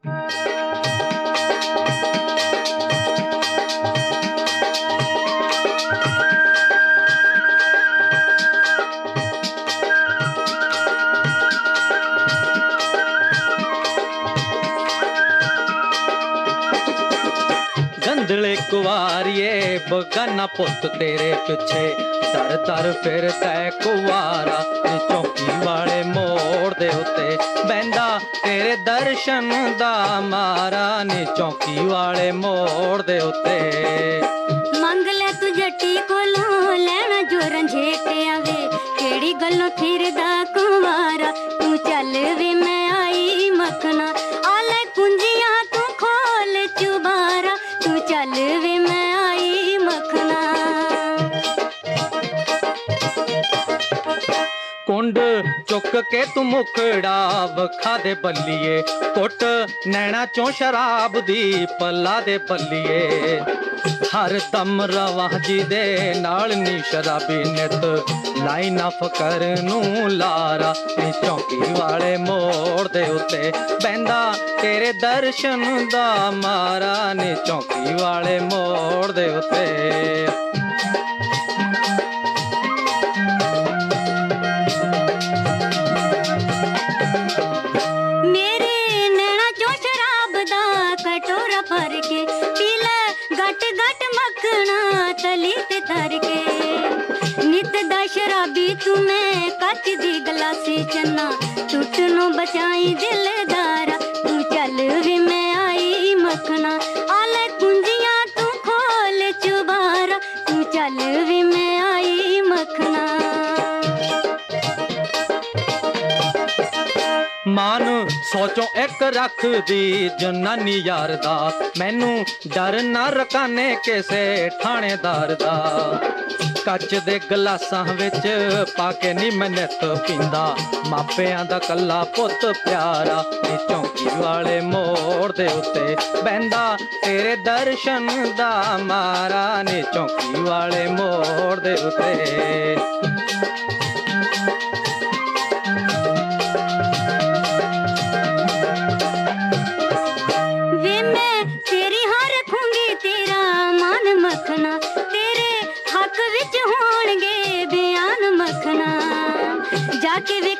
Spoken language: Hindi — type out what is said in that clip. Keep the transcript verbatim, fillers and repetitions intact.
गंधले कुवारिए बगाना पुत तेरे पिछे दर दर फिर तै कुवारा चौकी वाले मोड़ दे उत्ते बहंदा तेरे दर्शन दा मारा नी चौकी वाले मोड़ दे उत्ते मंग ले तू जट्टी कोलों लेना जो रंझेटिया वे केड़ी गल्लों फिरदा कुवारा तू चल वे मैं आई मखना आले कुंजियां तू खोल चुबारा तू चल वे मैं आई मखना कुंड चुक के तू मुखड़ा वखा दे बल्लिए कुट नैना चों शराब दी पला दे बल्लिए हर दम रवा जी दे नाल नी शराबी नित लाई ना फकर नू लारा नी चौकी वाले मोड़ दे उत्ते बहंदा तेरे दर्शन दा मारा नी चौकी वाले मोड़ दे उत्ते तली ते तर के नित दा शराबी तुम्हें कच दी गलासी चन्ना टूटनो बचाई दिलदारा तू चल वे मैं आई मखना आले कुंजियां तू खोल चुबारा तू चल वे मैं आई मखना मान सोचो एक रख दी जनानी यार दा मैनू डर ना रकाने किसे थानेदार दा कच दे गलासां विच पाके नी मैं नित पींदा मापियां दा कल्ला पुत प्यारा नी चौकी वाले मोड़ दे उत्ते बहंदा तेरे दर्शन दा मारा नी चौकी वाले मोड़ दे उत्ते तेरे हक विच होणगे बयान मखना जाके